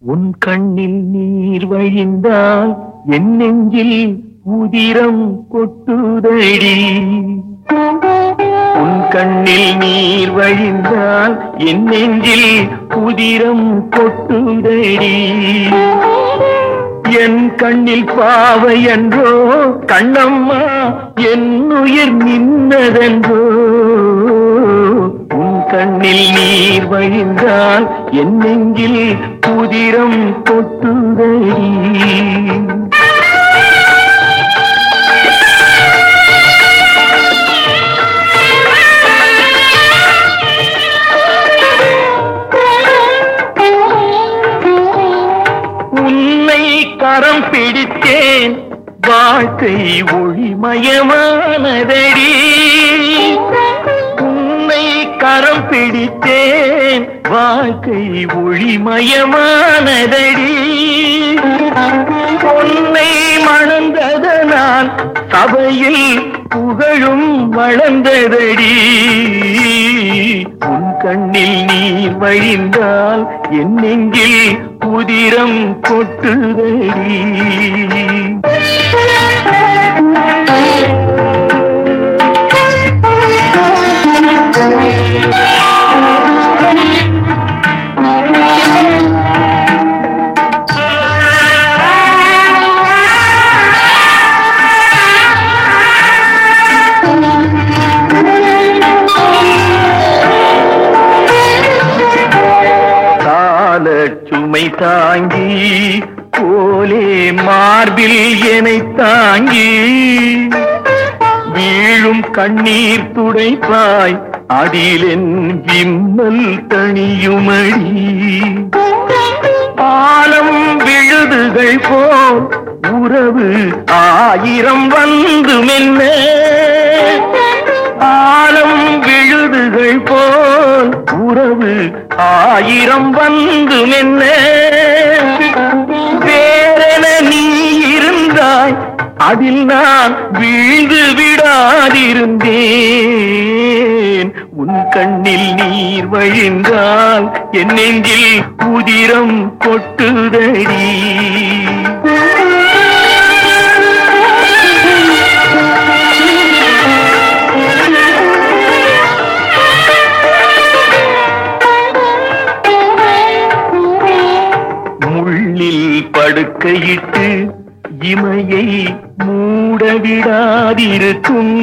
உன் கண்ணில் நீர் வழிந்தால் என் நெஞ்சில் உதிரம் கொட்டுதடி. உன் கண்ணில் நீர் வழிந்தால் என் நெஞ்சில் உதிரம் கொட்டுதடி. என் கண்ணில் பாவை என்றோ கண்ணம்மா என் உயிர் நின்னதென்றோ. உன் கண்ணில் நீர் வழிந்தால் என் நெஞ்சில் உதிரம் கொட்டுதடி. கரம் பிடித்தேன் வாழ்க்கை ஒளிமயமானதடி. உன்னை கரம் பிடித்தேன் வாழ்க்கை ஒளிமயமானதடி. உன்னை மணந்ததனால் சபையில் புகழும் வளர்ந்ததடி. உன் கண்ணில் நீர் வழிந்தால் என் நெஞ்சில் உதிரம் கொட்டுதடி. சுமை தாங்கி போலே மார்பில் என்னை தாங்கி வீழும் கண்ணீர் துடைப்பாய் அதிலென் விம்மல் தணியுமடி. ஆலம் விழுதுகள் போல் உறவு ஆயிரம் வந்து மென்ன. ஆலம் விழுதுகள் போல் உறவு ஆயிரம் வந்து மென்ன. வேறென நீ இருந்தாய் அதில் நான் வீழ்ந்து விடாதிருந்தேன். உன் கண்ணில் நீர் வழிந்தால் என் நெஞ்சில் உதிரம் கொட்டுதடி. முள்ளில் படுக்கையிட்டு இமையை மூடவிடாதிருக்கும்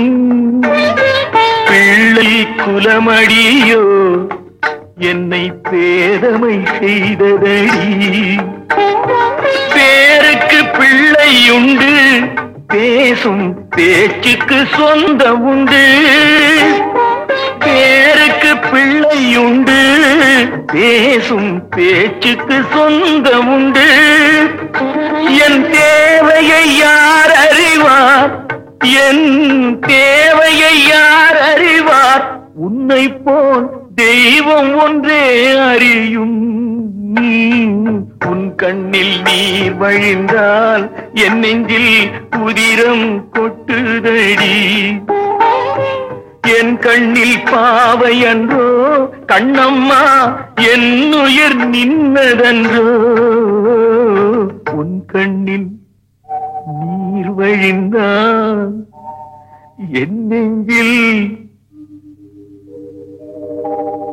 பிள்ளை குலமடியோ என்னை பேதமை செய்ததடி. பேருக்கு பிள்ளையுண்டு பேசும் பேச்சுக்கு சொந்தம் உண்டு. பேருக்கு பிள்ளையுண்டு பேசும் பேச்சுக்கு சொந்தம் உண்டு. என் தேவையை யார் அறிவார், என் தேவையை யார் அறிவார். உன்னை போல் தெய்வம் ஒன்றே அறியும். உன் கண்ணில் நீர் வழிந்தால் என் நெஞ்சில் உதிரம் கொட்டுதடி. என் கண்ணில் பாவை அன்றோ கண்ணம்மா என் உயிர் நின்னதன்றோ. உன் கண்ணில் நீர் வழிந்தால் என் நெஞ்சில்